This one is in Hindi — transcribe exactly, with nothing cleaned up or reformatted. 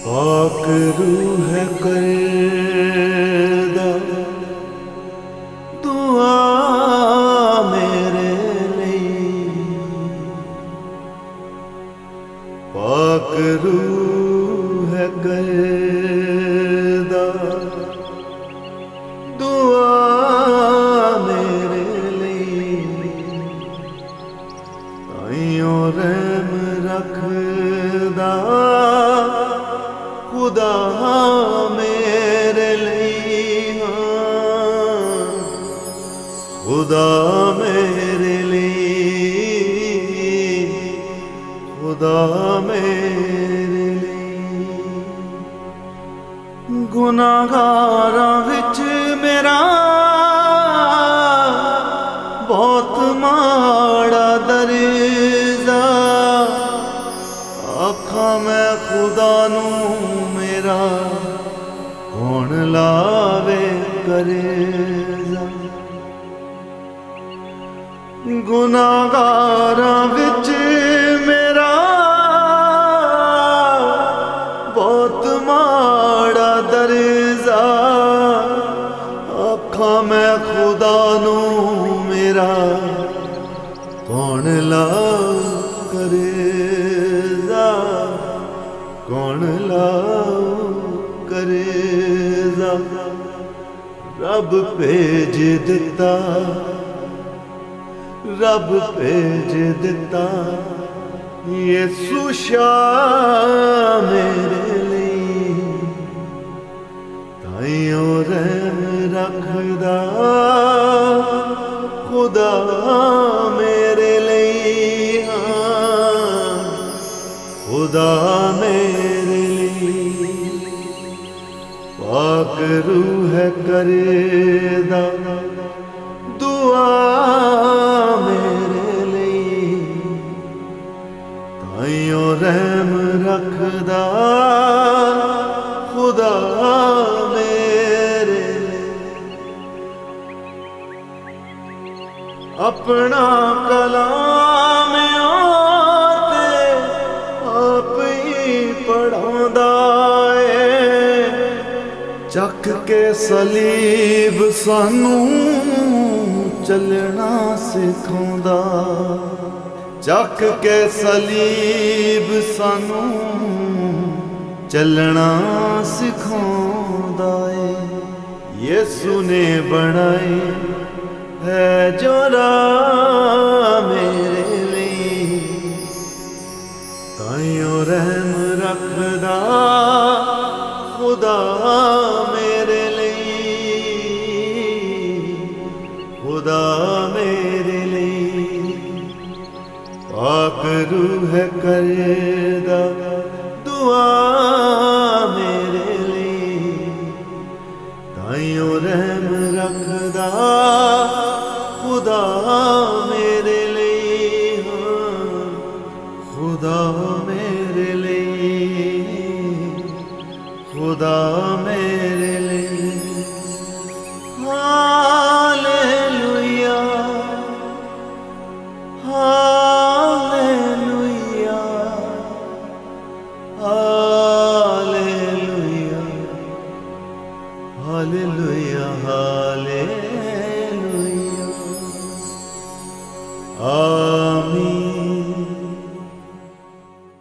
पाक रूह करदा दुआ मेरे लिए, पाक रूह करदा दुआ मेरे लिए, ताइयों रहम रखदा खुदा मेरे लिए, खुदा मेरे लिए, खुदा मेरे लिए। गुनाहगारां विच मेरा बहुत माड़ा दर्जा, आखां मैं खुदा नू मेरा कौन लावे करेजा। गुनाहगारां विच मेरा बहुत माड़ा दर्जा, आखां मैं खुदा नू मेरा कौन ला करेजा, कौन ला करेजा। रब भेज दिता, रब भेज दिता यीशु शाह मेरे लिए, ताइयों रहम रखदा खुदा मेरे लिए, खुदा मेरे लिए। पाक रूह करदा दुआ मेरे लिए, ताइयों रहम रखदा खुदा मेरे लिए। अपना कलाम आते आप ही पढ़ांदा है, चक के सलीब सानू चलना सिखांदा, चक के सलीब सानू चलना सिखांदा है। यीशु ने बनाई है जो राह मेरे लिए, ताइयों रहम रखदा खुदा मेरे लिए, खुदा मेरे लिए। पाक रूह करदा दुआ मेरे लिए, ताइयों रहम रखदा खुदा मेरे लिए, खुदा मेरे लिए, खुदा मेरे